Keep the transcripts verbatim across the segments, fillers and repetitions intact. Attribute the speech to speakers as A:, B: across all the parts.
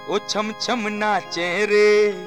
A: ओ छम छम नाचे रे,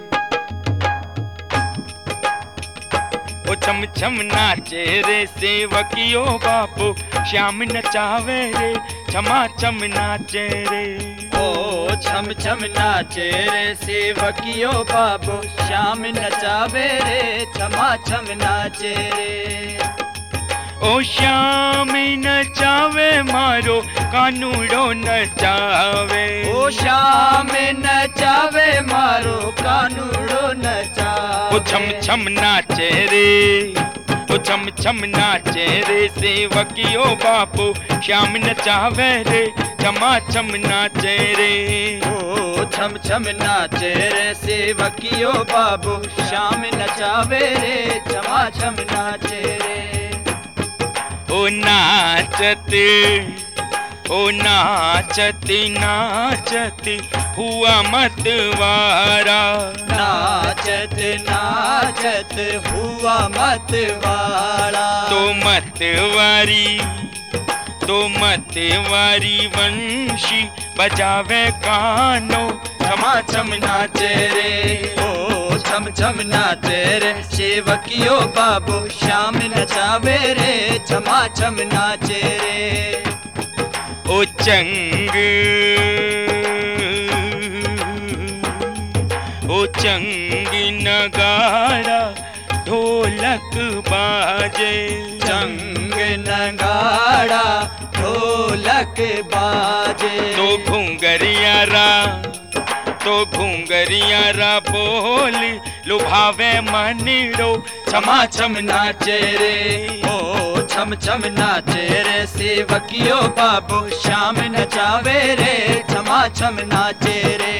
A: ओ छम छम नाचे रे सेवकियो बापू श्याम नचावे रे, छमा छम नाचे रे।
B: ओ छम छम नाचे रे सेवकियो बाबू श्याम नचावे रे, छमा छम नाचे रे।
A: ओ श्याम नचावे मारो कानूड़ो नचावे,
B: ओ श्याम नचावे मारो कानूड़ो नचावे।
A: ओ छम छम नाचे रे, ओ छम छम नाचे रे सेवकियो बापू श्याम नचावे रे, छमा छम नाचे रे।
B: ओ छम छम नाचे रे सेवकियो बाबू श्याम नचावे रे, छमा छम नाचे रे।
A: ओ नाचत, ओ नाचत नाचत हुआ मतवारा,
B: नाचत नाचत हुआ मतवारा।
A: तो मतवारी, तो मतवारी वंशी बजावे कानो, छमा छम नाचे रे।
B: ओ छम छम नाचे रे सेवकियो बाबू श्याम नचावे रे, छमा छम नाचे रे।
A: ओ चंग, ओ चंग नगाड़ा ढोलक बाजे,
B: चंग नगाड़ा ढोलक बाजे।
A: तो घुंगरियारा, तो घुंगरियारा बोल लुभावे मनिड़ो, छमा छम नाचे रे।
B: ओ छम छम नाचे रे सेवकियो बाबू श्याम नचावे रे, छमा छम नाचे रे।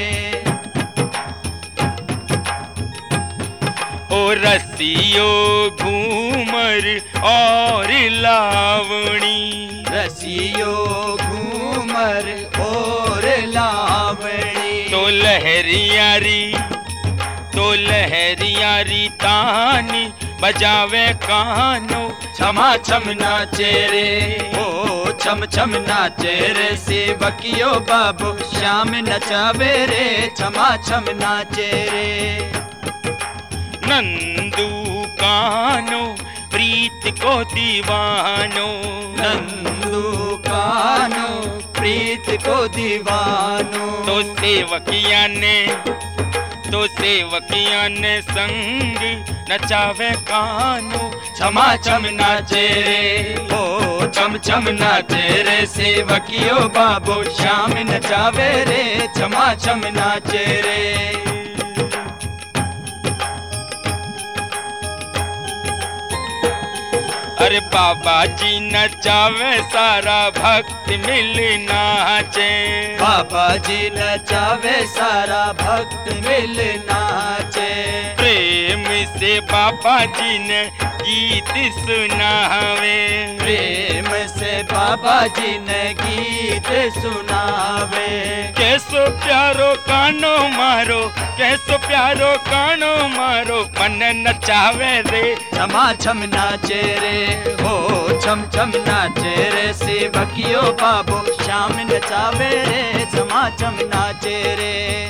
A: ओ रसियो घूमर और लावणी,
B: रसियो घूमर और लावणी।
A: तो लहरियारी, तो लहरियारी तानी बजावे कानो,
B: छमा छम नाचे रे। ओ छम छम नाचे रे सेवकियो बाबू श्याम नचावे रे, छमा छम नाचे रे।
A: नंदू कानो प्रीत को दीवानो,
B: नंदू कानो प्रीत को दीवानो।
A: तो सेवकिया ने, तो सेवकिया ने संग नचावे कानो,
B: छमा छम नाचे रे। ओ छम छम नाचे रे सेवकियो बाबू श्याम नचावे रे, छमा छम नाचे रे।
A: अरे बाबा जी नचावे सारा भक्त मिल नाचे,
B: बाबा जी नचावे सारा भक्त मिल नाचे।
A: प्रेम से बाबा जी ने गीत सुनावे,
B: प्रेम से बाबा जी ने गीत सुनावे।
A: कैसो प्यारो कानो मारो, कैसो प्यारो कानो मारो, मन नचावे रे,
B: छमा छम नाचे रे। हो छम छम नाचे रे सेवकियो बाबू श्याम नचावे रे, छमा छम नाचे रे।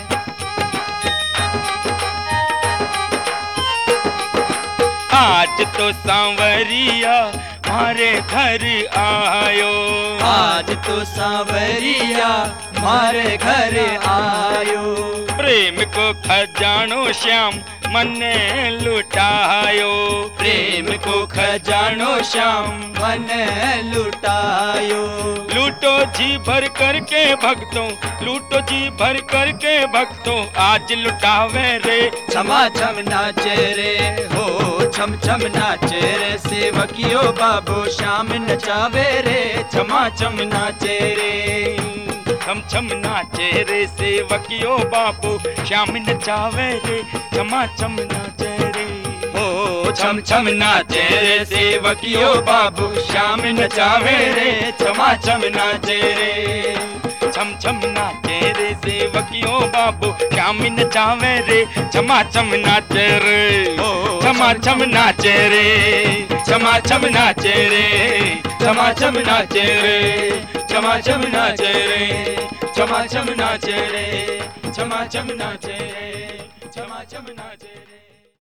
A: आज तो सांवरिया मारे घर आयो,
B: आज तो सांवरिया मारे घर आयो।
A: प्रेम को खजानो श्याम मने लुटायो,
B: प्रेम को खजानो श्याम मन लुटायो।
A: लूटो जी भर करके भक्तों, लूटो जी भर करके भक्तों, आज लुटावे रे,
B: छमा छम नाचे रे। हो छम छम नाचे रे सेवकियो बाबू श्याम नचावे रे, छमा छम नाचे रे।
A: छम छम नाचे रे सेवकियो बाबू श्याम नचावे रे, छमा छम नाचे रे।
B: ओ छम छम नाचे रे सेवकियो बाबू श्याम नचावे रे, छमा छम नाचे रे।
A: छम छम नाचे रे सेवकियो बाबू श्याम नचावे रे, छमा छम नाचे रे, छमा छम नाचे रे, छमा छम नाचे रे, छमा छम नाचे रे, छमा छम नाचे रे, छमा छम नाचे रे, छमा छम नाचे रे, छमा छम नाचे रे।